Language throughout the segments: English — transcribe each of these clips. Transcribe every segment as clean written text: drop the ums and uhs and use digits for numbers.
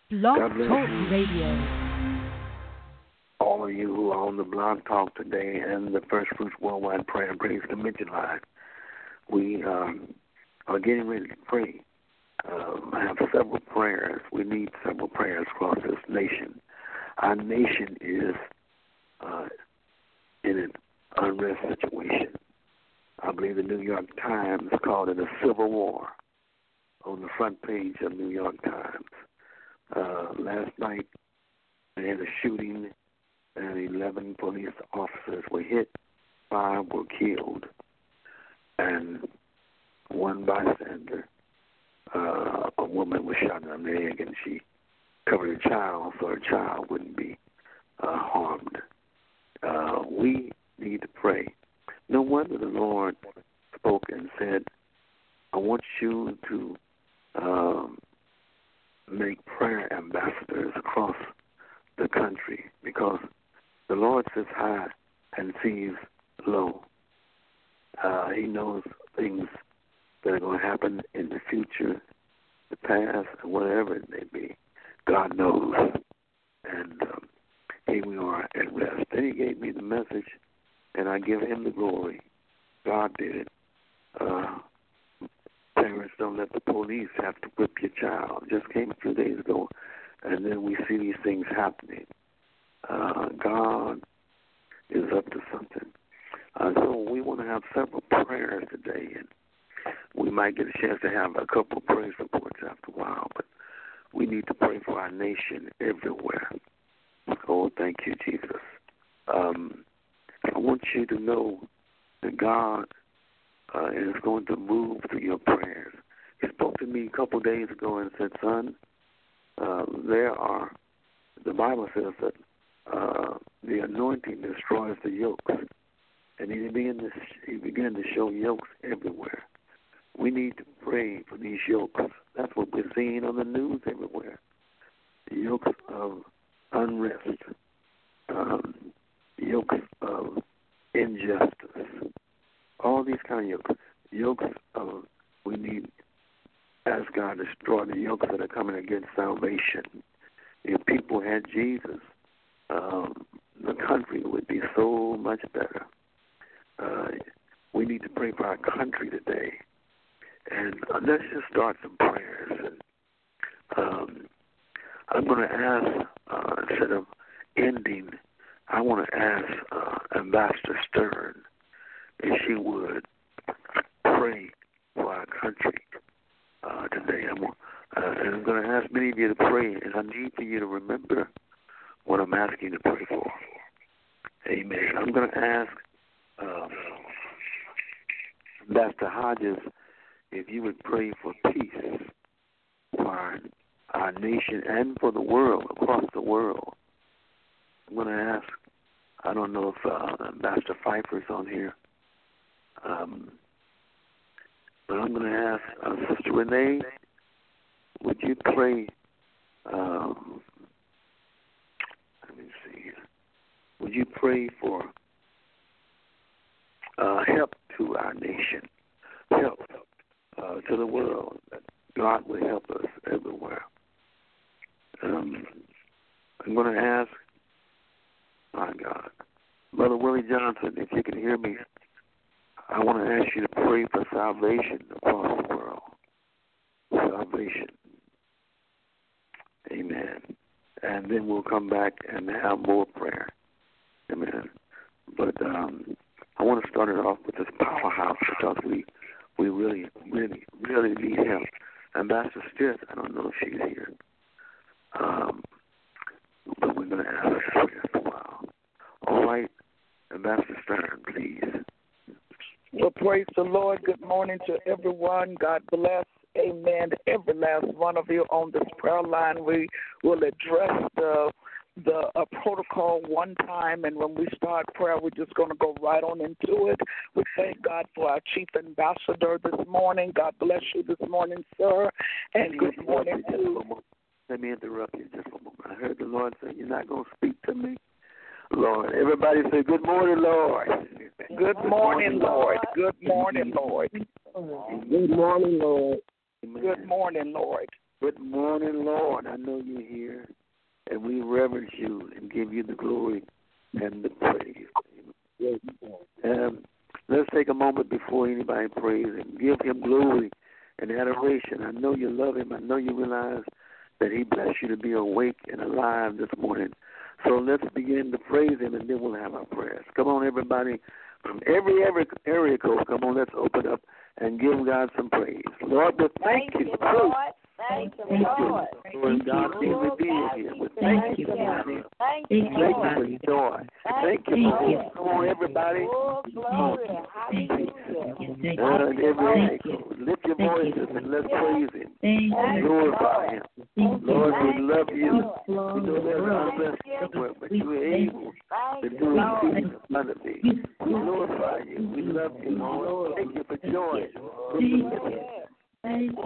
Blog God bless Talk you. Radio. All of you who are on the Blog Talk today and the First Fruits Worldwide Prayer and Praise Convention Line, we are getting ready to pray. I have several prayers. We need several prayers across this nation. Our nation is in an unrest situation. I believe the New York Times called it a civil war on the front page of New York Times. Last night, they had a shooting, and 11 police officers were hit, 5 were killed, and one bystander, a woman was shot in the leg, and she covered her child so her child wouldn't be harmed. We need to pray. No wonder the Lord spoke and said, I want you to make prayer ambassadors across the country, because the Lord sits high and sees low. He knows things that are going to happen in the future, the past, and whatever it may be. God knows. And here we are at rest. Then he gave me the message, and I give him the glory. God did it. Parents, don't let the police have to whip your child. Just came a few days ago, and then we see these things happening. God is up to something. So we want to have several prayers today, and we might get a chance to have a couple of praise reports after a while, but we need to pray for our nation everywhere. Oh, thank you, Jesus. I want you to know that God is going to move through your prayers. He spoke to me a couple of days ago and said, son, the Bible says that the anointing destroys the yokes. And he began to show yokes everywhere. We need to pray for these yokes. That's what we're seeing on the news everywhere. The yokes of unrest, yokes of injustice, all these kind of yokes. Yokes of, we need, ask God to destroy the yokes that are coming against salvation. If people had Jesus, the country would be so much better. We need to pray for our country today. And let's just start some prayers. And I'm going to ask, instead of ending, I want to ask Ambassador Stern if she would pray for our country today. And I'm going to ask many of you to pray, and I need for you to remember what I'm asking you to pray for. Amen. I'm going to ask Ambassador Hodges if you would pray for peace for our nation and for the world, across the world. I'm going to ask, I don't know if Ambassador Pfeiffer's on here, but I'm going to ask Sister Renee, would you pray, let me see here, would you pray for help to our nation, help to the world, that God will help us everywhere. I'm going to ask, my God, Brother Willie Johnson, if you can hear me, I want to ask you to pray for salvation across the world. Salvation. Amen. And then we'll come back and have more prayer. Amen. But I want to start it off with this powerhouse, because we really, really, really need help. Ambassador Stith, I don't know if she's here. But we're going to ask her for a while. All right, Ambassador Stern, please. Well, praise the Lord. Good morning to everyone. God bless. Amen. Every last one of you on this prayer line. We will address the protocol one time, and when we start prayer, we're just going to go right on into it. We thank God for our chief ambassador this morning. God bless you this morning, sir. And good morning to... Let me interrupt you just a moment. I heard the Lord say, you're not going to speak to me? Lord, everybody say, good morning, Lord. Good morning, Lord. Good morning, Lord. Good morning, Lord. Good morning, Lord. Good morning, Lord. I know you're here, and we reverence you and give you the glory and the praise. Let's take a moment before anybody prays and give him glory and adoration. I know you love him. I know you realize that he blessed you to be awake and alive this morning. So let's begin to praise him, and then we'll have our prayers. Come on, everybody. From every area code, come on, let's open up and give God some praise. Lord, we thank you. Lord. Thank you, Lord. Lord God, be revealed here. We thank you for your Thank you, Lord. for your joy. Thank you for your Come on, everybody. Oh, glory. Hallelujah. Every area code. Lift your voices and let's praise him. Glorify him. Lord, we love you. We know there's none of us, but you are able to do it abundantly. We glorify you. We love you, Lord. Thank you for joy. Come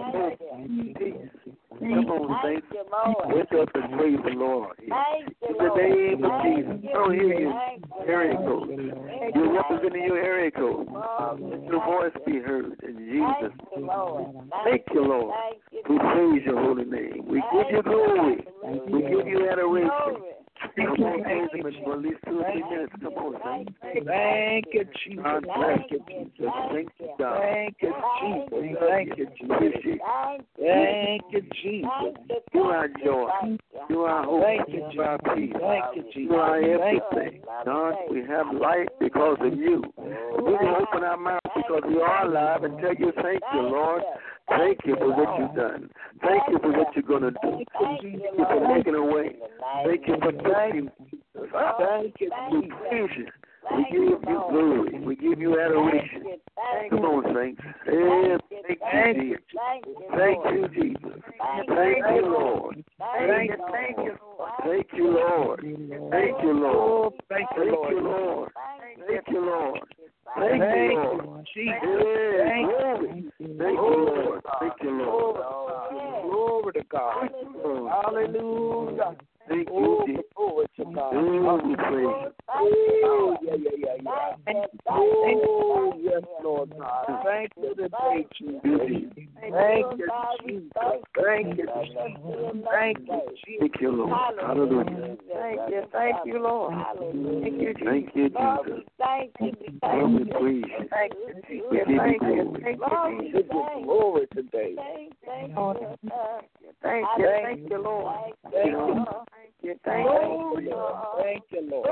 on, saints. Wake up and praise the Lord. In the name of Jesus. I don't hear you. Area code. You're representing your area code. Let your voice be heard in Jesus' name. Thank you, Lord. We praise your holy name. We give you glory. We give you adoration. Come on, praise him for at least 2 or 3 minutes. Come on, saints. Thank you, Jesus. God bless you, Jesus. Thank you, God. Thank you, Jesus. Thank you, Jesus. Thank you, Jesus. You are joy. You are hope. Thank you, You are peace. Thank you, Jesus. You are everything. God, we have life because of you. We can open our mouth because we are alive and tell you thank you, Lord. Thank you for what you've done. Thank you for what you're going to do. Thank you for making a way. Thank you for touching. Thank you, We praise you. We give you glory. We give you adoration. Come on, saints. Thank you, Jesus. Thank you, Jesus. Thank you, Lord. Thank you, Thank you, Lord. Thank you, Lord. Thank you, Lord. Thank you, Lord. Thank you, Lord. Jesus. Thank you, Lord. Thank you, Lord. Glory to God. Hallelujah. Thank you, Jesus. Glory to God. We praise you. Oh, yeah. Oh, yes, Lord God. Thank you today, Jesus. Thank you, Jesus. Thank you, Jesus. Thank you, Jesus. Thank you, Lord. Hallelujah. Thank you, Lord. Thank you, Jesus. Thank you, Lord, we praise you. Thank you, Jesus. We give you Thank you. glory. Thank you, Jesus. Glory today. Thank you, Lord. Thank you, Lord. Thank you. Thank you, Lord. Thank you, Lord. Thank you, Lord.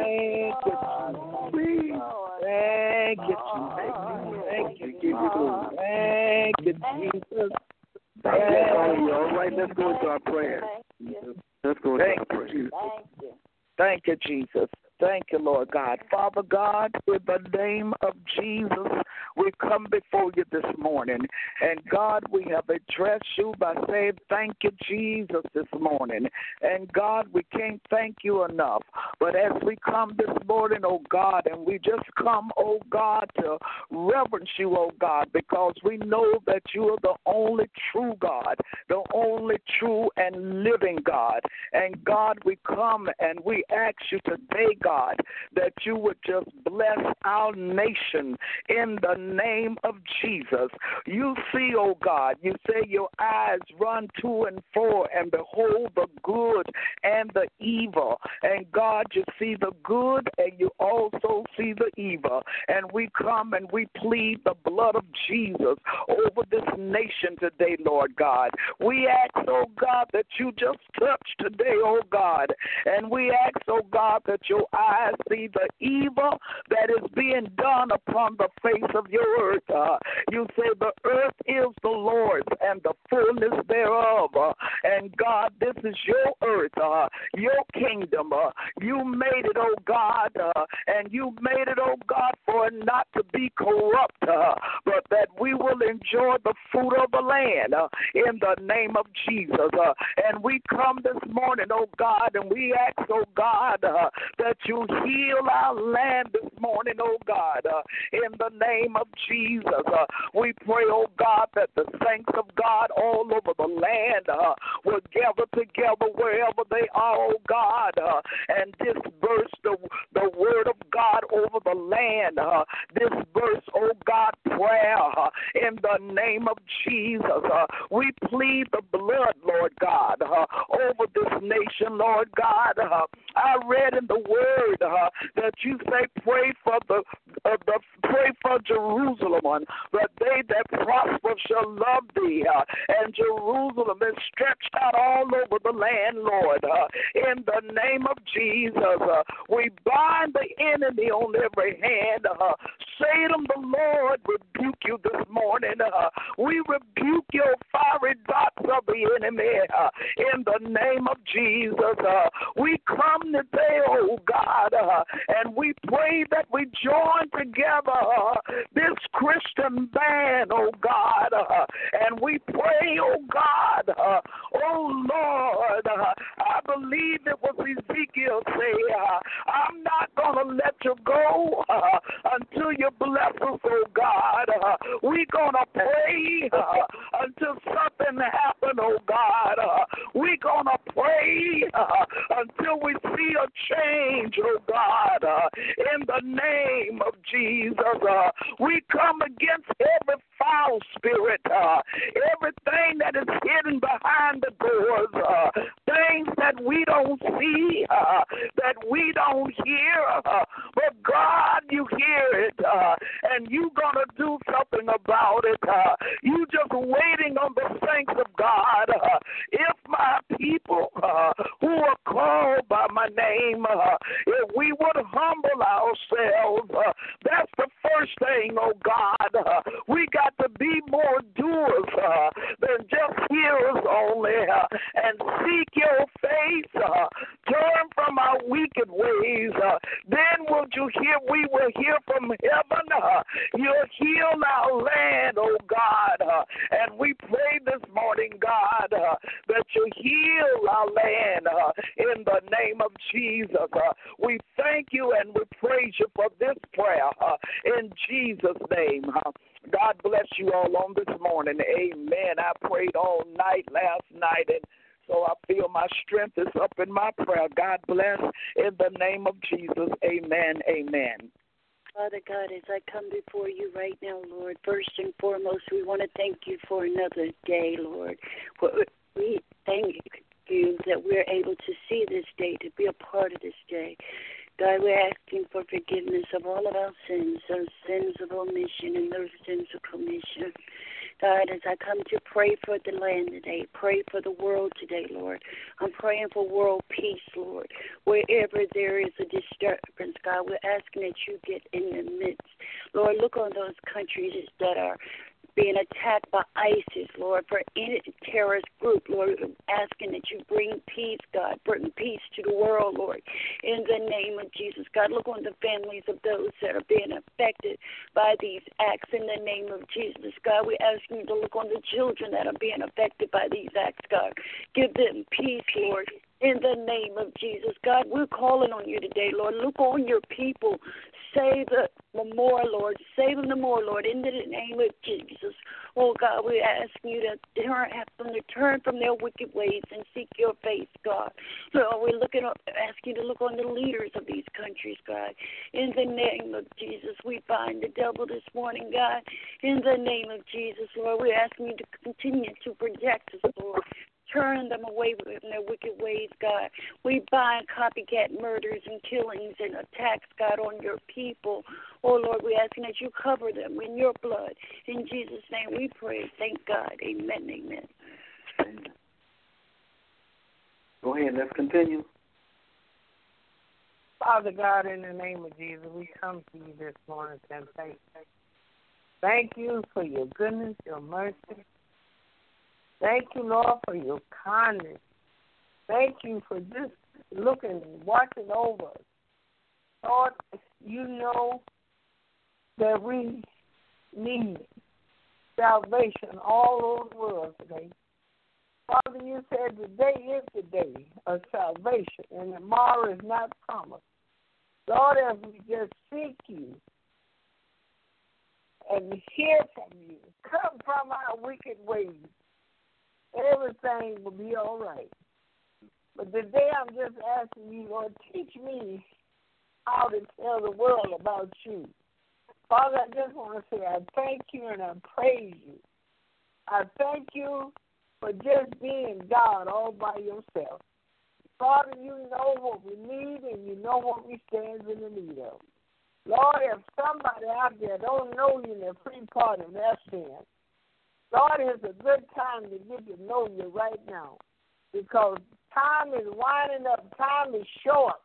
Thank you, Jesus. Thank you, Jesus. Thank you, Jesus. All right, let's go into our prayer. Let's go into our prayer. Thank you, Jesus. Thank you, Lord God. Father God, in the name of Jesus, we come before you this morning. And God, we have addressed you by saying thank you, Jesus, this morning. And God, we can't thank you enough. But as we come this morning, oh God, and we just come, oh God, to reverence you, oh God, because we know that you are the only true God, the only true and living God. And God, we come and we ask you today, God, that you would just bless our nation in the name of Jesus. You see, oh God, you say your eyes run to and fro and behold the good and the evil. And God, you see the good and you also see the evil. And we come and we plead the blood of Jesus over this nation today, Lord God. We ask, oh God, that you just touch today, oh God. And we ask, oh God, that your eyes see the evil that is being done upon the face of your earth. You say the earth is the Lord's and the fullness thereof. And God, this is your earth, your kingdom. You made it, oh God, and you made it, oh God, for it not to be corrupt, but that we will enjoy the fruit of the land in the name of Jesus. And we come this morning, oh God, and we ask, oh God, that you heal our land this morning, oh God, in the name of Jesus. We pray, oh God, that the saints of God all over the land will gather together wherever they are, oh God, and disperse the word of God over the land. Disperse, oh God, prayer in the name of Jesus. We plead the blood, Lord God, over this nation, Lord God. I read in the word that you say pray for pray for Jerusalem, but they that prosper shall love thee. And Jerusalem is stretched out all over the land, Lord. In the name of Jesus, we bind the enemy on every hand. Satan, the Lord, rebuke you this morning. We rebuke your fiery darts of the enemy in the name of Jesus. We come today, oh God, and we pray that we join together this Christian band, oh God, and we pray, oh God, oh Lord, I believe it was Ezekiel say, I'm not going to let you go until you bless us, oh God. We're going to pray until something happens, oh God. We're going to pray until we see a change, oh God. In the name of Jesus, we come against every foul spirit, everything that is hidden behind the doors, things that we don't see, that we don't hear, but God, you hear it, and you're going to do something about it. You just waiting on the saints of God. If my people who are called by my name, if we would humble ourselves, that's the first thing, oh God. We got to be more doers than just hearers only, and seek your face, turn from our wicked ways. Then we will hear from heaven. You'll heal our land, oh God. And we pray this morning, God, that you heal our land in the name of Jesus. We thank you and we praise you for this prayer in Jesus' name. God bless you all on this morning. Amen. I prayed all night last night, and so I feel my strength is up in my prayer. God bless in the name of Jesus. Amen. Amen. Father God, as I come before you right now, Lord, first and foremost, we want to thank you for another day, Lord. We thank you that we're able to see this day, to be a part of this day. God, we're asking for forgiveness of all of our sins, those sins of omission and those sins of commission. God, as I come to pray for the land today, pray for the world today, Lord. I'm praying for world peace, Lord. Wherever there is a disturbance, God, we're asking that you get in the midst. Lord, look on those countries that are being attacked by ISIS, Lord, for any terrorist group, Lord, asking that you bring peace, God, bring peace to the world, Lord, in the name of Jesus. God, look on the families of those that are being affected by these acts in the name of Jesus. God, we ask you to look on the children that are being affected by these acts, God. Give them peace, Lord, in the name of Jesus. God, we're calling on you today, Lord. Look on your people. Save them more, Lord. Save them more, Lord, in the name of Jesus. Oh, God, we ask you to turn from their wicked ways and seek your face, God. Lord, we're ask you to look on the leaders of these countries, God. In the name of Jesus, we bind the devil this morning, God. In the name of Jesus, Lord, we're asking you to continue to protect us, Lord. Turn them away from their wicked ways, God. We bind copycat murders and killings and attacks, God, on your people. Oh, Lord, we're asking that you cover them in your blood. In Jesus' name we pray. Thank God. Amen, amen. Amen. Go ahead. Let's continue. Father God, in the name of Jesus, we come to you this morning and thank you for your goodness, your mercy. Thank you, Lord, for your kindness. Thank you for just looking and watching over us. Lord, you know that we need salvation all over the world today. Father, you said today is the day of salvation, and tomorrow is not promised. Lord, as we just seek you and hear from you, come from our wicked ways, everything will be all right. But today I'm just asking you, Lord, teach me how to tell the world about you. Father, I just want to say I thank you and I praise you. I thank you for just being God all by yourself. Father, you know what we need and you know what we stand in the need of. Lord, if somebody out there don't know you in the free part of their sin, Lord, it's a good time to get to know you right now because time is winding up. Time is short.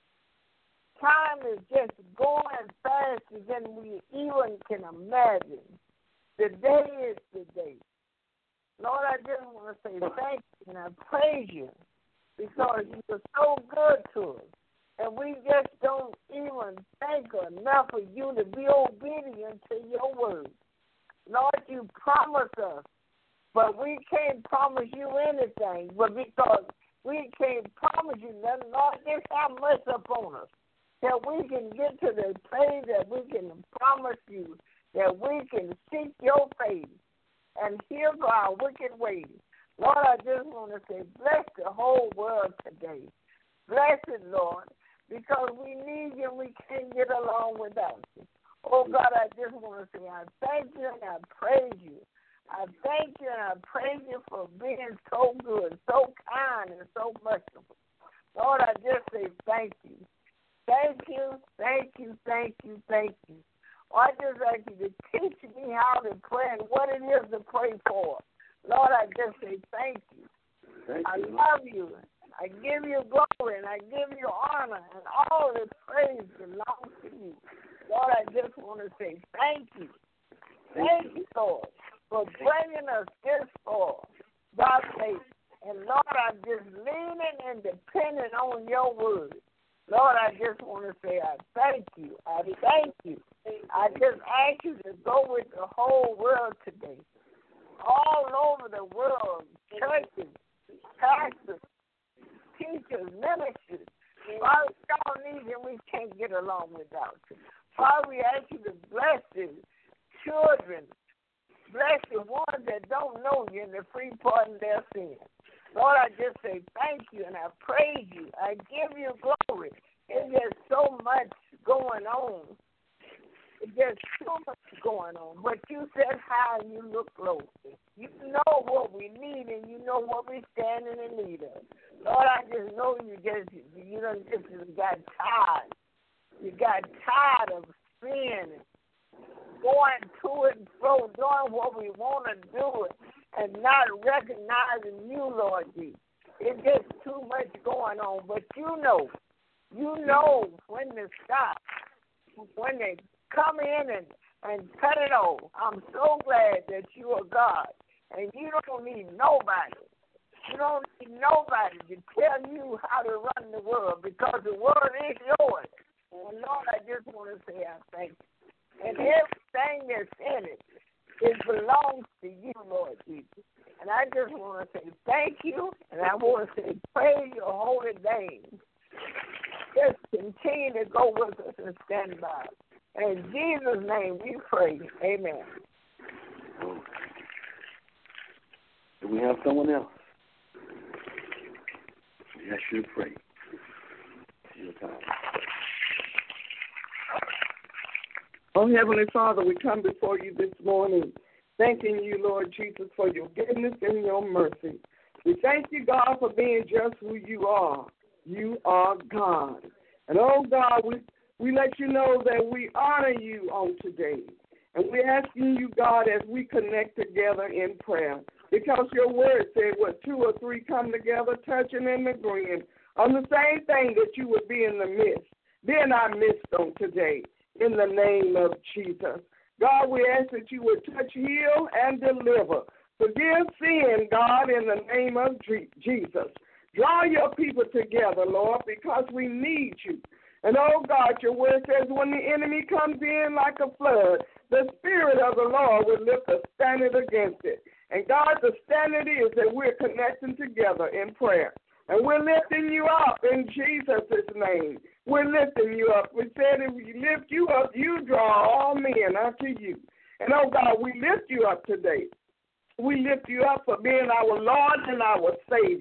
Time is just going faster than we even can imagine. The day is the day. Lord, I just want to say thank you and I praise you because you are so good to us. And we just don't even think enough of you to be obedient to your word. Lord, you promise us, but we can't promise you anything. But because we can't promise you nothing, Lord, just have mercy upon us that we can get to the place that we can promise you that we can seek your face and hear for our wicked ways. Lord, I just want to say, bless the whole world today. Bless it, Lord, because we need you and we can't get along without you. Oh, God, I just want to say I thank you and I praise you. I thank you and I praise you for being so good, so kind, and so merciful. Lord, I just say thank you. Thank you, thank you, thank you, thank you. I just ask you to teach me how to pray and what it is to pray for. Lord, I just say thank you. I love you. I give you glory and I give you honor and all the praise belongs to you. Lord, I just want to say thank you. Thank you, Lord, for bringing us this far by faith. And Lord, I'm just leaning and depending on your word. Lord, I just want to say I thank you. I thank you. I just ask you to go with the whole world today. All over the world, churches, pastors, teachers, ministers. Father, y'all need you. We can't get along without you. Father, we ask you to bless the children. Bless the ones that don't know you in the free pardon of their sins. Lord, I just say thank you and I praise you. I give you glory. There's just so much going on. There's so much going on. But you said high and you look low. You know what we need and you know what we stand in need of. Lord, I just know you just got tired. You got tired of sin, going to and fro, doing what we want to do and not recognizing you, Lord Jesus. It's just too much going on. But you know when to stop, when they come in and cut it off. I'm so glad that you are God, and you don't need nobody. You don't need nobody to tell you how to run the world because the world is yours. And Lord, I just want to say I thank you. And everything that's in it belongs to you, Lord Jesus. And I just want to say thank you, and I want to say praise your holy name. Just continue to go with us and stand by. In Jesus' name we pray. Amen. Do we have someone else? Yes, you pray. It's your time. Oh, Heavenly Father, we come before you this morning, thanking you, Lord Jesus, for your goodness and your mercy. We thank you, God, for being just who you are. You are God. And, oh, God, we let you know that we honor you on today. And we're asking you, God, as we connect together in prayer, because your word said, what, 2 or 3 come together, touching and agreeing on the same thing, that you would be in the midst. Be in our midst on today. In the name of Jesus. God, we ask that you would touch, heal, and deliver. Forgive sin, God, in the name of Jesus. Draw your people together, Lord, because we need you. And, oh, God, your word says when the enemy comes in like a flood, the Spirit of the Lord will lift a standard against it. And, God, the standard is that we're connecting together in prayer. And we're lifting you up in Jesus' name. We're lifting you up. We said if we lift you up, you draw all men unto you. And, oh, God, we lift you up today. We lift you up for being our Lord and our Savior.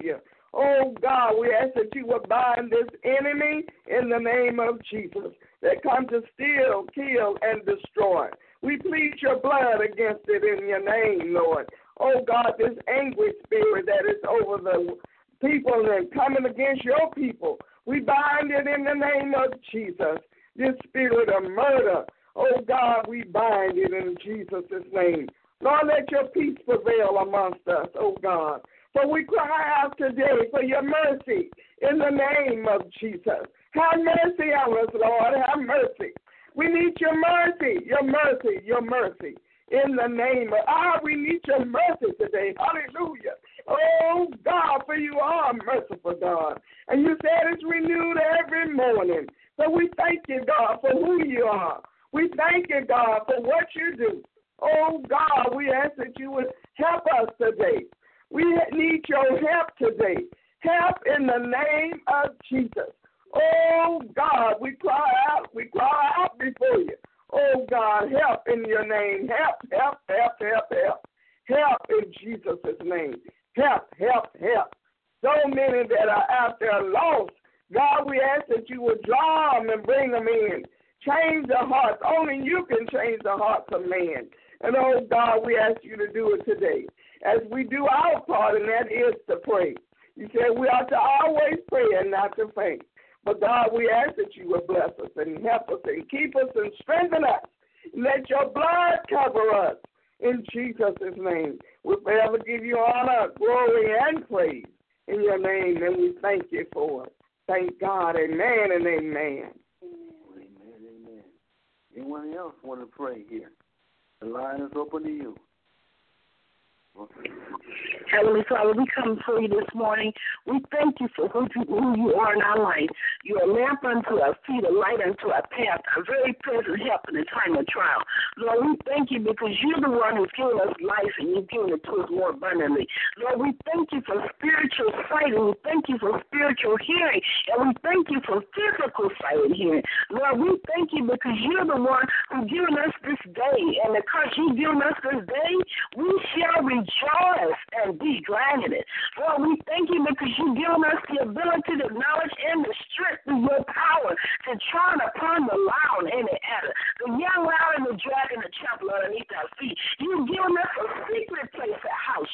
Oh, God, we ask that you would bind this enemy in the name of Jesus that come to steal, kill, and destroy. We plead your blood against it in your name, Lord. Oh, God, this angry spirit that is over the people and coming against your people, we bind it in the name of Jesus. This spirit of murder, oh, God, we bind it in Jesus' name. Lord, let your peace prevail amongst us, oh, God. So we cry out today for your mercy in the name of Jesus. Have mercy on us, Lord. Have mercy. We need your mercy, your mercy, your mercy. In the name of, we need your mercy today. Hallelujah. Oh, God, for you are merciful, God. And you said it's renewed every morning. So we thank you, God, for who you are. We thank you, God, for what you do. Oh, God, we ask that you would help us today. We need your help today. Help in the name of Jesus. Oh, God, we cry out before you. Oh, God, help in your name. Help, help, help, help, help. Help in Jesus' name. Help, help, help. So many that are out there lost. God, we ask that you would draw them and bring them in. Change their hearts. Only you can change the hearts of man. And, oh, God, we ask you to do it today. As we do our part, and that is to pray. You said we ought to always pray and not to faint. But, God, we ask that you would bless us and help us and keep us and strengthen us. Let your blood cover us. In Jesus' name, we forever give you honor, glory, and praise in your name, and we thank you for it. Thank God. Amen and amen. Amen, amen. Anyone else want to pray here? The line is open to you. Heavenly Father, we come before you this morning. We thank you for who you are in our life. You are a lamp unto our feet, a light unto our path, a very present help in the time of trial. Lord, we thank you because you're the one who's given us life and you've given it to us more abundantly. Lord, we thank you for spiritual sight and we thank you for spiritual hearing and we thank you for physical sight and hearing. Lord, we thank you because you're the one who's given us this day, and because you've given us this day, we shall rejoice and be glad in it. Lord, we thank you because you've given us the ability, the knowledge, and the strength of your power to trod upon the lion and the adder, the young lion and the dragon, the trample underneath our feet. You've given us a secret place, a house,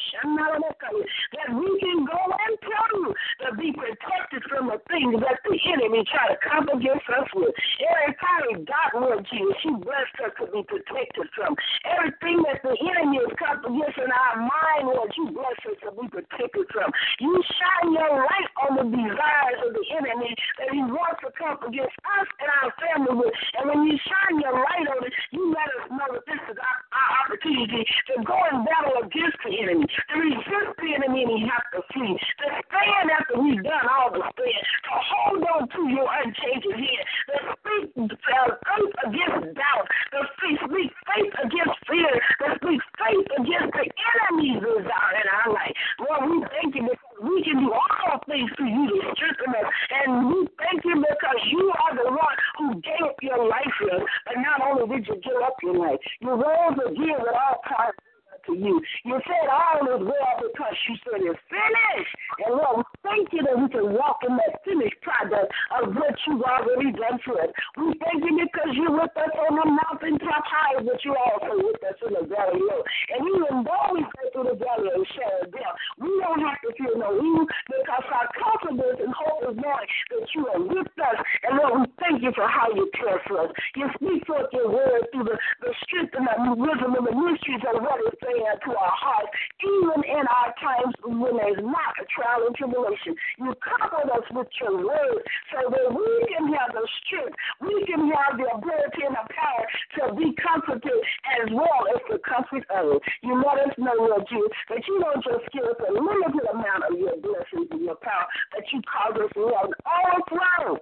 that we can go and tell you to be protected from the things that the enemy try to come against us with. Every time God, Lord Jesus, you blessed us to be protected from. Everything that the enemy has come against in our mind, Lord, you bless us to be protected from. You shine your light on the desires of the enemy that he wants to come against us and our family with. And when you shine your light on it, you let us know that this is our opportunity to go and battle against the enemy, to resist the enemy and he has to flee, to stand after we've done all the stand, to hold on to your unchanging hand, to speak faith against doubt, to speak faith against fear, to speak faith against the enemy's desire in our life. Lord, we thank you because we can do all things through you to strengthen us. And we thank you because you are the one who gave up your life for us. But not only did you give up your life, you rose again with all power to you. You said all is well because you said it's finished. And Lord, we thank you that we can walk in that finished product of what you've already done for us. We thank you because you're with us on the mountaintop high, but you're also with us in the valley low. And even though we go through the valley of the shadow of death, we don't have to fear no evil because our confidence and hope is knowing that you are with us. And Lord, we thank you for how you care for us. You speak forth your word through the strength and the wisdom and the mysteries of what is to our hearts, even in our times when there's not a trial and tribulation. You covered us with your word so that we can have the strength, we can have the ability and the power to be comforted as well as to comfort others. You let us know, Lord Jesus, that you don't just give us a limited amount of your blessings and your power, but you cause us to have an overflow.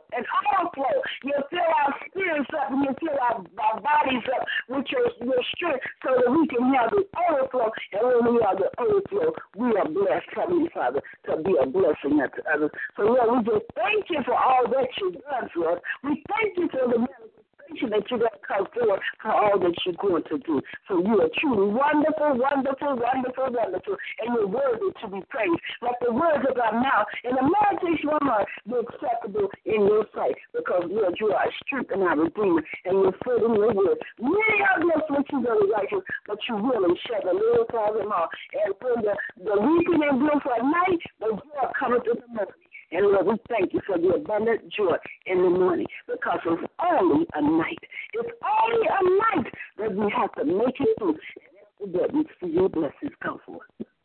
You fill our spirits up and you fill our bodies up with your strength so that we can have the overflow. And when we are the overflow, we are blessed, Heavenly Father, to be a blessing unto others. So, Lord, we just thank you for all that you've done for us. We thank you for the manifestation that you're going to come forward for all that you're going to do. So you are truly wonderful, wonderful, wonderful, wonderful, and you're worthy to be praised. Let the words of our mouth and the meditation of our heart be acceptable in your sight, because, Lord, you are our strength and our redeemer, and you're full in your word. Many are those which you very righteous, but you will and shall the Lord cause them all. And when the weeping and gloom for a night, the joy cometh in the morning. And Lord, we thank you for the abundant joy in the morning, because it's only a night. It's only a night that we have to make it through. And that we see your blessings come forth.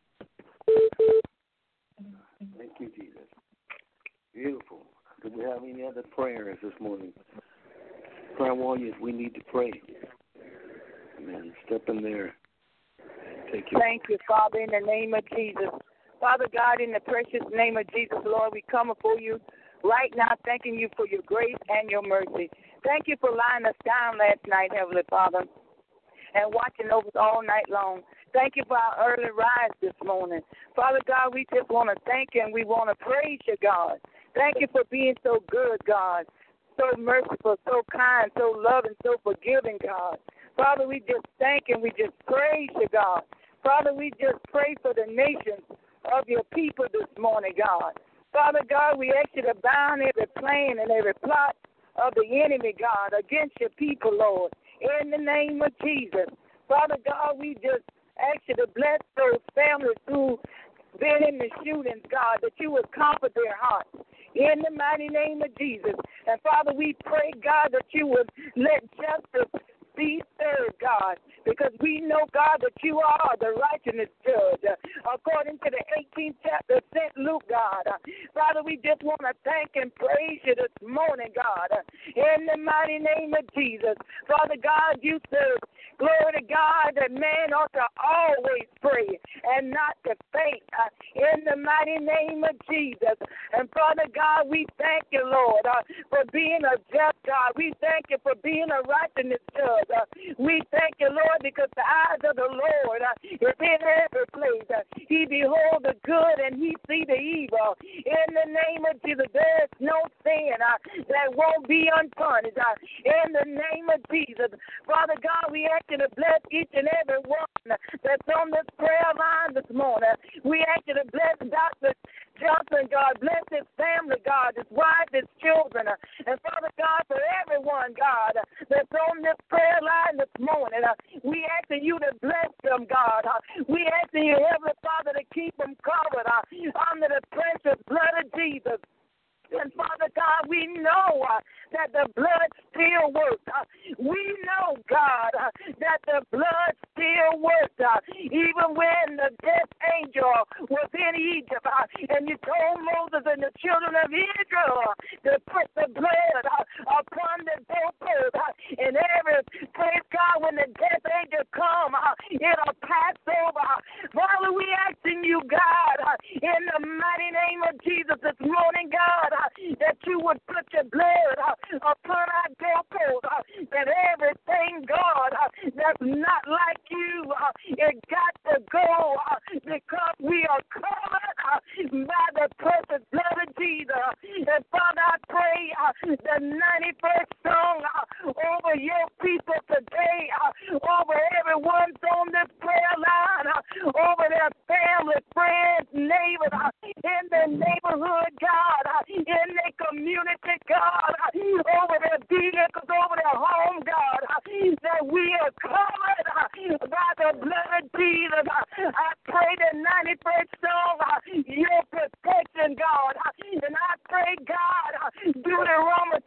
Thank you, Jesus. Beautiful. Do we have any other prayers this morning? Prayer warriors, we need to pray. Amen. Step in there. Take your... Thank you, Father, in the name of Jesus. Father God, in the precious name of Jesus, Lord, we come before you right now thanking you for your grace and your mercy. Thank you for lying us down last night, Heavenly Father, and watching over us all night long. Thank you for our early rise this morning. Father God, we just want to thank you and we want to praise you, God. Thank you for being so good, God, so merciful, so kind, so loving, so forgiving, God. Father, we just thank and we just praise you, God. Father, we just pray for the nations of your people this morning, God. Father God, we ask you to bound every plan and every plot of the enemy, God, against your people, Lord, in the name of Jesus. Father God, we just ask you to bless those families who been in the shootings, God, that you would comfort their hearts in the mighty name of Jesus. And Father, we pray, God, that you would let justice be served, God, because we know, God, that you are the righteous judge. According to the 18th chapter of St. Luke, God. Father, we just want to thank and praise you this morning, God, in the mighty name of Jesus. Father God, you said, glory to God, that man ought to always pray and not to faint, in the mighty name of Jesus. And Father God, we thank you, Lord, for being a just God. We thank you for being a righteous judge. We thank you, Lord, because the eyes of the Lord is in every place. He behold the good and he see the evil. In the name of Jesus, there is no sin that won't be unpunished. In the name of Jesus, Father God, we ask you to bless each and every one that's on this prayer line this morning. We ask you to bless Dr. Johnson, God, bless his family, God, his wife, his children, and Father God, for everyone, God, that's on this prayer line this morning, we ask you to bless them, God. We ask you, Heavenly Father, to keep them covered under the precious blood of Jesus. And Father God, we know that the blood still works. We know, God, that the blood still works. Even when the death angel was in Egypt, and you told Moses and the children of Israel to put the blood upon the doorpost. And every place, God, when the death angel come, it'll pass over. Father, we asking you, God, in the mighty name of Jesus this morning, God, that you would put your blood upon our doorpost, that everything, God, that's not like you, it got to go, because we are covered by the precious blood of Jesus. And Father, I pray the 91st song over your people today, over everyone's on this prayer line, over their family, friends, neighbors, in the neighborhood, God, in their community, God, over their vehicles, over their home, God, that we are covered by the blood of Jesus. I pray the 91st song, your protection, God, and I pray, God, Deuteronomy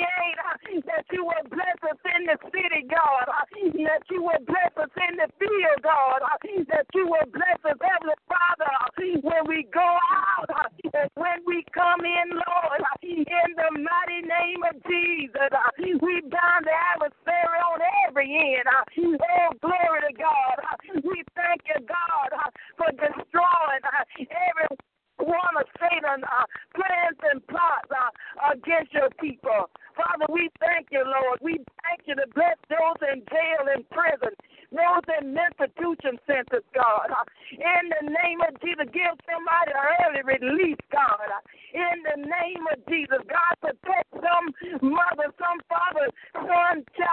28, that you will bless us in the city, God, that you will bless us in the field, God, that you will bless us, Heavenly Father, when we go out and when we come in, Lord, in the mighty name of Jesus. We bound the adversary on every end. Oh, glory to God. We thank you, God, for destroying every one of Satan's plans and plots against your people. Father, we thank you, Lord. We thank you to bless those in jail and prison, those in institution centers, God. In the name of Jesus, give somebody an early release, God. In the name of Jesus, God, protect some mother, some father, son,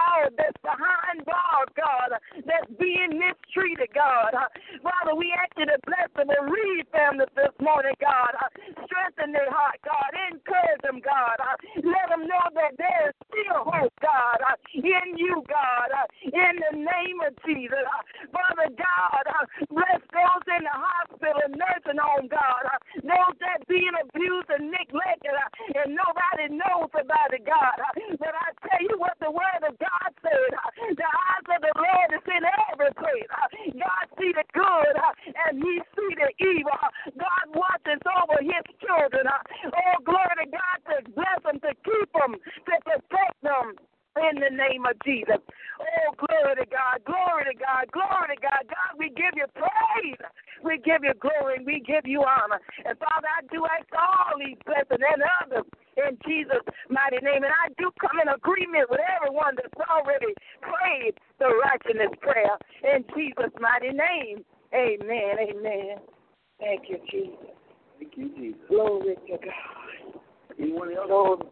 God. Encourage them, God. Let them know that there is still hope, God, in you, God, in the name of Jesus. Father God, bless those in the hospital and nursing home, God, those that being abused and neglected, and nobody knows about it, God. But I tell you what the word of God said, the eyes of the Lord is in every place. God see the good, and he see the evil. God watches over his children. Oh, glory to God, to bless them, to keep them, to protect them. In the name of Jesus. Oh, glory to God, glory to God, glory to God. God, we give you praise. We give you glory and we give you honor. And Father, I do ask all these blessings and others in Jesus' mighty name. And I do come in agreement with everyone that's already prayed the righteousness prayer in Jesus' mighty name. Amen, amen. Thank you, Jesus. Thank you, Jesus. Glory to God. Anyone else? Lord.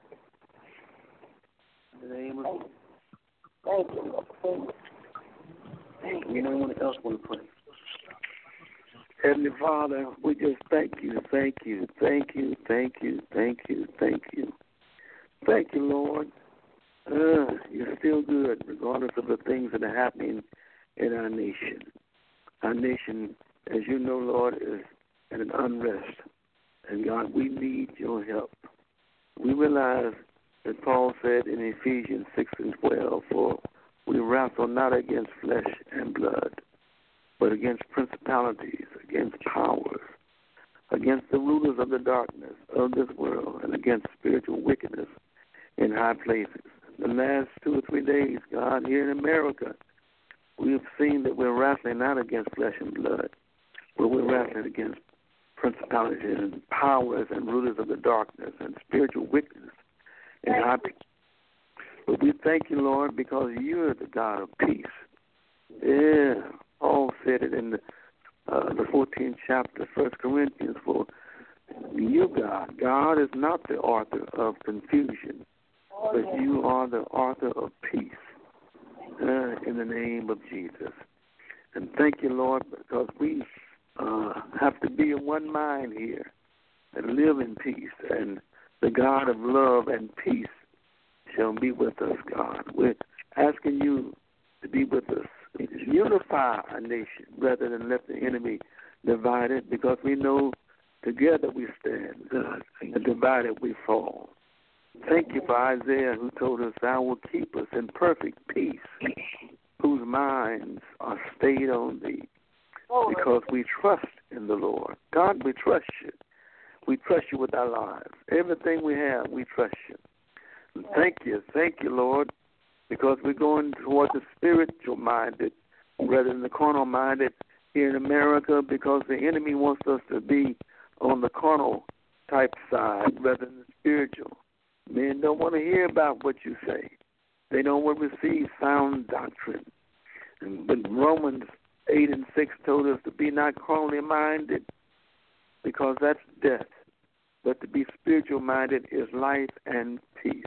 In the name of Jesus. Thank you, Lord. Thank you. Anyone else want to pray? Heavenly Father, we just thank you, thank you, thank you, thank you, thank you, thank you. Thank you, Lord. You're still good, regardless of the things that are happening in our nation. Our nation, as you know, Lord, is at an unrest. And God, we need your help. We realize that Paul said in Ephesians 6 and 12, for we wrestle not against flesh and blood, but against principalities, against powers, against the rulers of the darkness of this world, and against spiritual wickedness in high places. The last 2 or 3 days, God, here in America, we have seen that we're wrestling not against flesh and blood, but we're wrestling against principalities and powers and rulers of the darkness and spiritual wickedness in high places. But we thank you, Lord, because you're the God of peace. Yeah, Paul said it in the 14th chapter, 1 Corinthians, for you, God is not the author of confusion, but you are the author of peace in the name of Jesus. And thank you, Lord, because we have to be in one mind here and live in peace. And the God of love and peace shall be with us, God. We're asking you to be with us. Unify our nation rather than let the enemy divide it, because we know together we stand, and divided we fall. Thank you for Isaiah, who told us, thou will keep us in perfect peace, whose minds are stayed on thee, because we trust in the Lord. God, we trust you. We trust you with our lives. Everything we have, we trust you. And thank you, Lord, because we're going toward the spiritual-minded rather than the carnal-minded here in America, because the enemy wants us to be on the carnal-type side rather than the spiritual. Men don't want to hear about what you say. They don't want to receive sound doctrine. But Romans 8 and 6 told us to be not carnally minded, because that's death. But to be spiritual-minded is life and peace.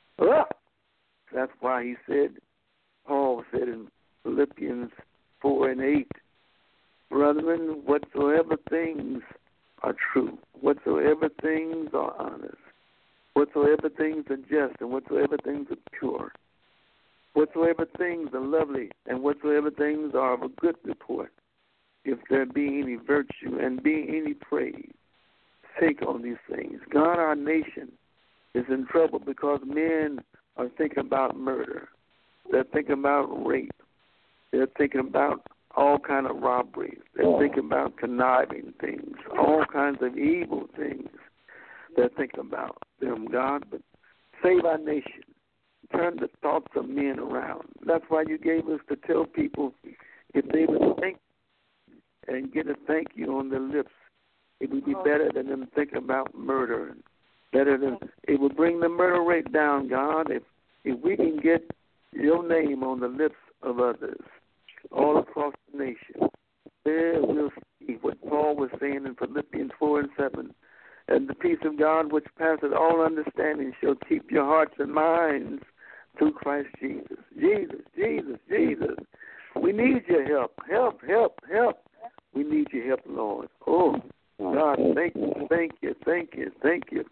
That's why he said, Paul said in Philippians 4 and 8, brethren, whatsoever things are true, whatsoever things are honest, whatsoever things are just, and whatsoever things are pure, whatsoever things are lovely, and whatsoever things are of a good report, if there be any virtue and be any praise, think on these things. God, our nation is in trouble because men are thinking about murder. They're thinking about rape. They're thinking about all kind of robberies. They're thinking about conniving things, all kinds of evil things. They're thinking about them, God. But save our nation. Turn the thoughts of men around. That's why you gave us to tell people if they would think and get a thank you on their lips, it would be better than them thinking about murder. Better than it would bring the murder rate down, God. If we can get your name on the lips of others all across the nation, there we'll see what Paul was saying in Philippians 4 and 7. And the peace of God, which passeth all understanding, shall keep your hearts and minds through Christ Jesus. Jesus, Jesus, Jesus. We need your help. Help, help, help. We need your help, Lord. Oh, God, thank you, thank you, thank you, thank you.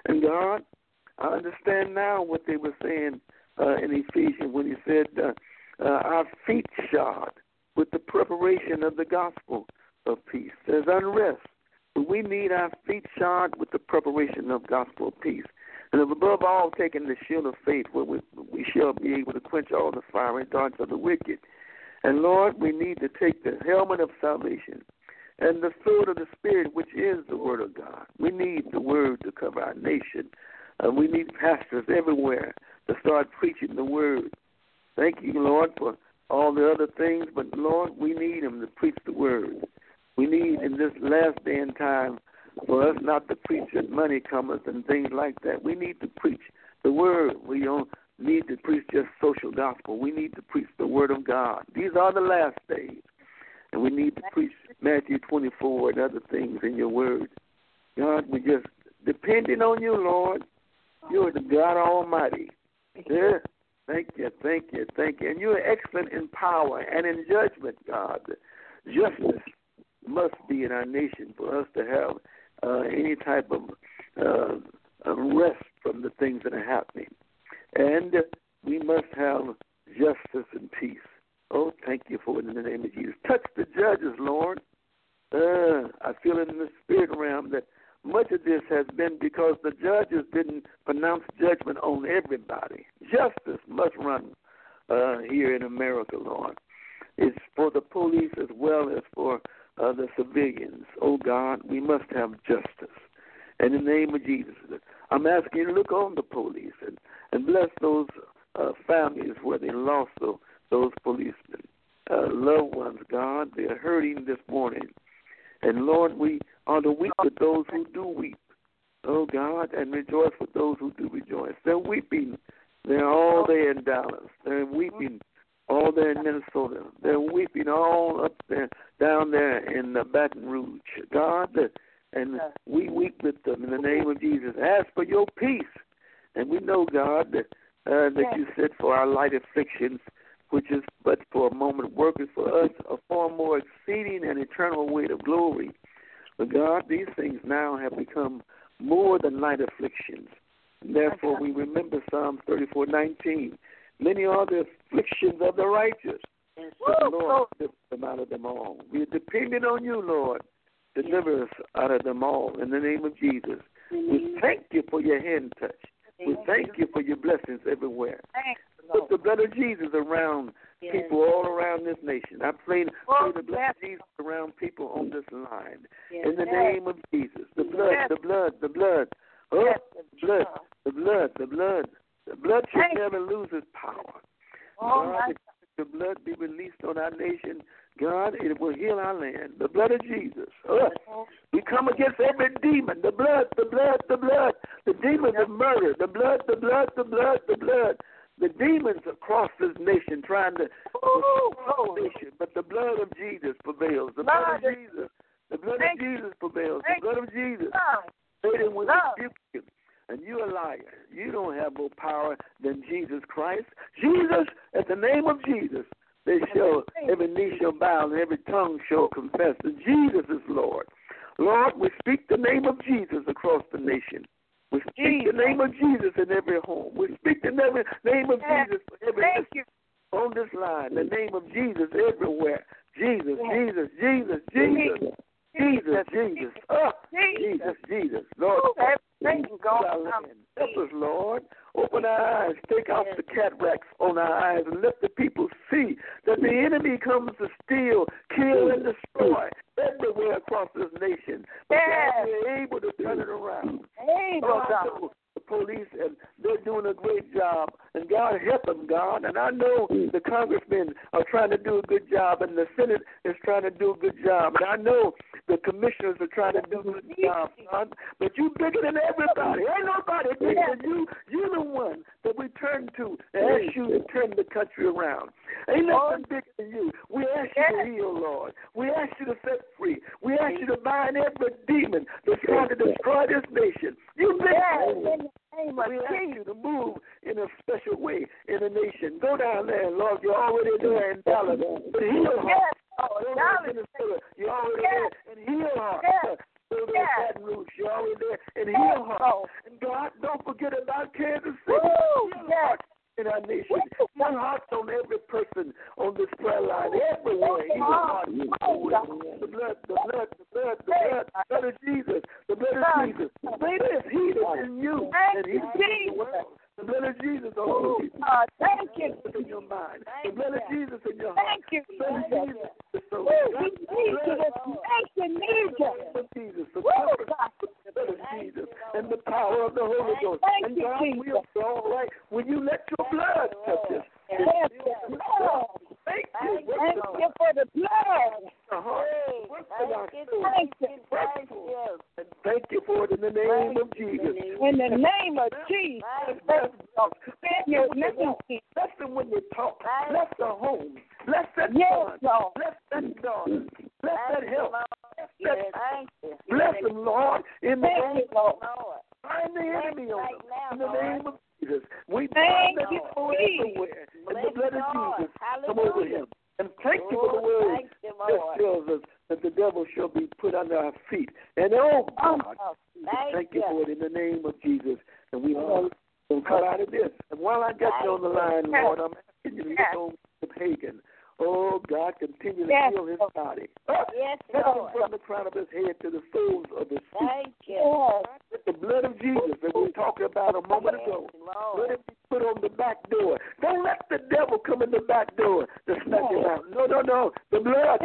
And God, I understand now what they were saying in Ephesians when he said, our feet shod with the preparation of the gospel of peace. There's unrest, but we need our feet shod with the preparation of gospel of peace. And above all, taking the shield of faith, where we shall be able to quench all the fiery darts of the wicked. And Lord, we need to take the helmet of salvation and the sword of the Spirit, which is the Word of God. We need the Word to cover our nation. We need pastors everywhere to start preaching the Word. Thank you, Lord, for all the other things, but, Lord, we need them to preach the Word. We need, in this last day and time, for us not to preach at money comers and things like that. We need to preach the Word. We don't need to preach just social gospel. We need to preach the Word of God. These are the last days, and we need to preach Matthew 24 and other things in your Word. God, we're just depending on you, Lord. You're the God Almighty. Yeah. Thank you. And you're excellent in power and in judgment, God. Justice must be in our nation for us to have any type of rest from the things that are happening. And we must have justice and peace. Oh, thank you for it in the name of Jesus. Touch the judges, Lord. I feel it in the spirit realm that much of this has been because the judges didn't pronounce judgment on everybody. Justice must run here in America, Lord. It's for the police as well as for the civilians. Oh, God, we must have justice. And in the name of Jesus, I'm asking you to look on the police and bless those families where they lost those policemen. Loved ones, God, they're hurting this morning. And, Lord, we are to weep with those who do weep. Oh, God, and rejoice with those who do rejoice. They're weeping. They're all there in Dallas. They're weeping all there in Minnesota. They're weeping all up there, down there in Baton Rouge. God, and we weep with them in the name of Jesus. Ask for your peace. And we know, God, that you said for our light afflictions, which is but for a moment, working for us a far more exceeding and eternal weight of glory. But God, these things now have become more than light afflictions. And therefore, we remember Psalm 34:19. Many are the afflictions of the righteous, but the Lord delivers them out of them all. We are dependent on you, Lord. Deliver us out of them all in the name of Jesus. We thank you for your hand touch. We thank you for your blessings everywhere. Put the blood of Jesus around people all around this nation. I pray the blood of Jesus around people on this line. In the name of Jesus. The blood, the blood, the blood. Oh, the blood, the blood, the blood. The blood should never lose its power. God, if the blood be released on our nation, God, it will heal our land. The blood of Jesus. We come against every demon. The blood, the blood, the blood. The demons of murder. The blood, the blood, the blood, the blood. The demons across this nation trying to nation, but the blood of Jesus prevails. The blood of Jesus. The blood of Jesus prevails. The blood of Jesus. Satan will rebuke you. And you're a liar. You don't have more power than Jesus Christ. Jesus, at the name of Jesus, every knee shall bow and every tongue shall confess that Jesus is Lord. Lord, we speak the name of Jesus across the nation. We speak the name of Jesus in every home. We speak the name of Jesus for every on this line. The name of Jesus everywhere. Jesus, Jesus, Jesus, Jesus. Jesus, Jesus. Oh, Jesus, Jesus. Lord, help us, Lord. Open our eyes. Take out the cataracts on our eyes and let the people see that the enemy comes to steal, kill, and destroy everywhere across this nation. But we're able to turn it around. The police, and they're doing a great job. And God help them, God. And I know the congressmen are trying to do a good job, and the Senate is trying to do a good job. And I know the commissioners are trying to do a good job, God. But you bigger than everybody. Ain't nobody bigger than you. You're the one that we turn to and ask you to turn the country around. Ain't nothing bigger than you. We ask you to heal, Lord. We ask you to set free. We ask you to bind every demon that's trying to destroy this nation. You bigger. We ask you to move in a special way in the nation. Go down there, Lord. You're already there in Dallas. But heal heart. You're already there and heal heart. Baton Rouge, you're already there and heal heart. And God, God, don't forget about Kansas City. Yes. In our nation. One heart on every person on this prayer line, everywhere. The blood of Jesus. The blood of Jesus. Greater is He that's in you than He that's in the world. The blood of Jesus over you. Thank you. In your mind. The blood of Jesus in your heart. Thank you. The blood of Jesus. The blood of Jesus. The blood of Jesus. And the power of the Holy Ghost. And God will be all right when you let your blood touch us. Thank you. Thank you for the blood. And thank you for it in the name of Jesus. In the name of Jesus. Bless them when they talk. Bless the home. Bless that son. Bless that daughter. Bless that help. Bless them, Lord, in the name of Jesus. Find the enemy on them. In the name of Jesus. We bind the devil everywhere. In the blood of Jesus. Come over him. And thank you for the word that tells us that the devil shall be put under our feet. And God, thank you for it in the name of Jesus. And we all going to cut out of this. And while I got you on the line, Lord, I'm asking you to look on Bishop Hagan. Oh, God, continue to heal his body. Yes, Lord. From the crown of his head to the soles of his feet. Thank you. With the blood of Jesus that we were talking about a moment ago. Let it be put on the back door. Don't let the devil come in the back door to snatch him out. No. The blood.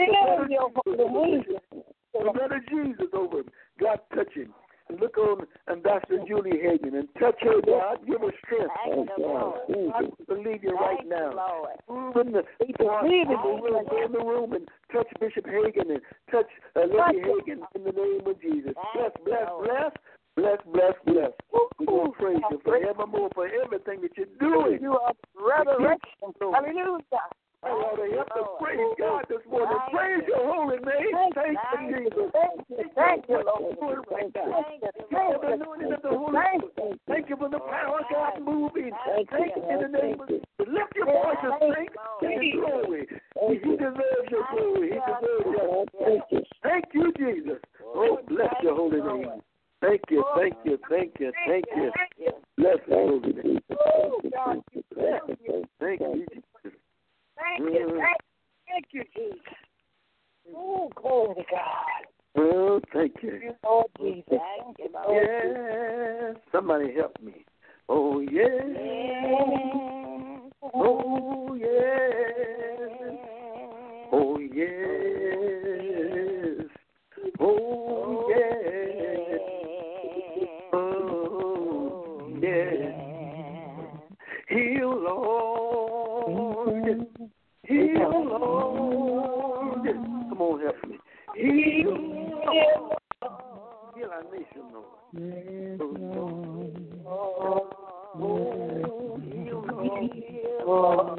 The blood of Jesus over him. God, touch him. And look on Ambassador Julie Hagan and touch her, God. Give her strength. I believe you right now. Move in the room and touch Bishop Hagan and touch Lady Hagan in the name of Jesus. Bless. We're going to praise you forevermore for everything that you're doing. You are resurrection. Hallelujah. I want to help to praise God this morning. Praise your holy name. Thank you, Jesus. Thank you, Lord. Thank you for the power of God moving. Thank you in the name of Jesus. Lift your voice and sing His glory. He deserves your glory. He deserves your glory. Thank you, Jesus. Oh, bless your holy name. Thank you. Bless your holy name. Thank you, Jesus. Thank you, Jesus. Oh, glory to God. Oh, thank you. Lord Jesus. Yes. Somebody help me. Oh, yes. Oh, yes. Oh, yes. Oh, yes. Oh, yes. Heal, Lord. Heal, Lord. Come on, help me. Heal, Lord. Heal our nation, Lord. Oh, heal, Lord.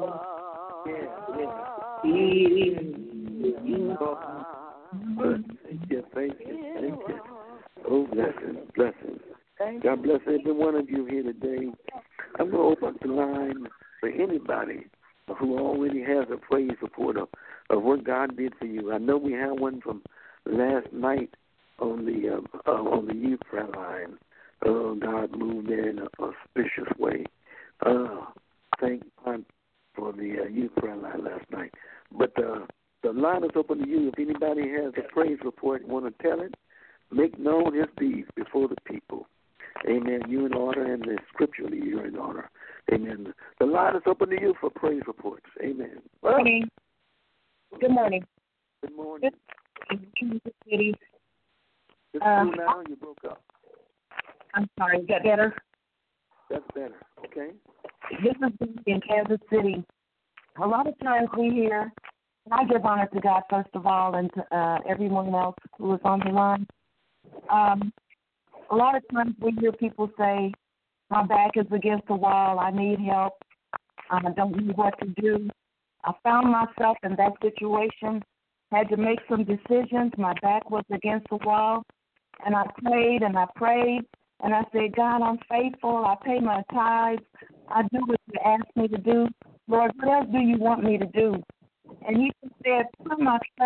Thank you. Oh, blessings. God bless every one of you here today. I'm going to open up the line for anybody who already has a praise report of what God did for you. I know we have one from last night on the youth prayer line. God moved in an auspicious way. Thank God for the youth prayer line last night. But the line is open to you. If anybody has a praise report and want to tell it, make known his deeds before the people. Amen. You in order, and scripturally you're in order. Amen. The line is open to you for praise reports. Amen. Good morning. Good morning. Kansas City. It's cool now. You broke up. I'm sorry. Is that better? That's better. Okay. This is in Kansas City. A lot of times we hear, and I give honor to God first of all, and to everyone else who is on the line. A lot of times we hear people say, my back is against the wall, I need help, I don't know what to do. I found myself in that situation, had to make some decisions. My back was against the wall, and I prayed, and I said, God, I'm faithful. I pay my tithes. I do what you ask me to do. Lord, what else do you want me to do? And he said,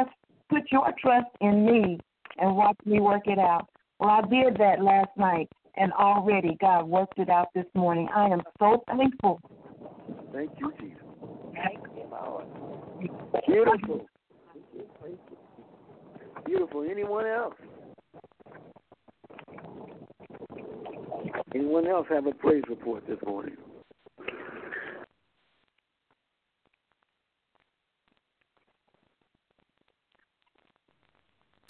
put your trust in me and watch me work it out. Well, I did that last night, and already God worked it out this morning. I am so thankful. Thank you, Jesus. Thank you, Lord. Beautiful. Beautiful. Anyone else? Anyone else have a praise report this morning?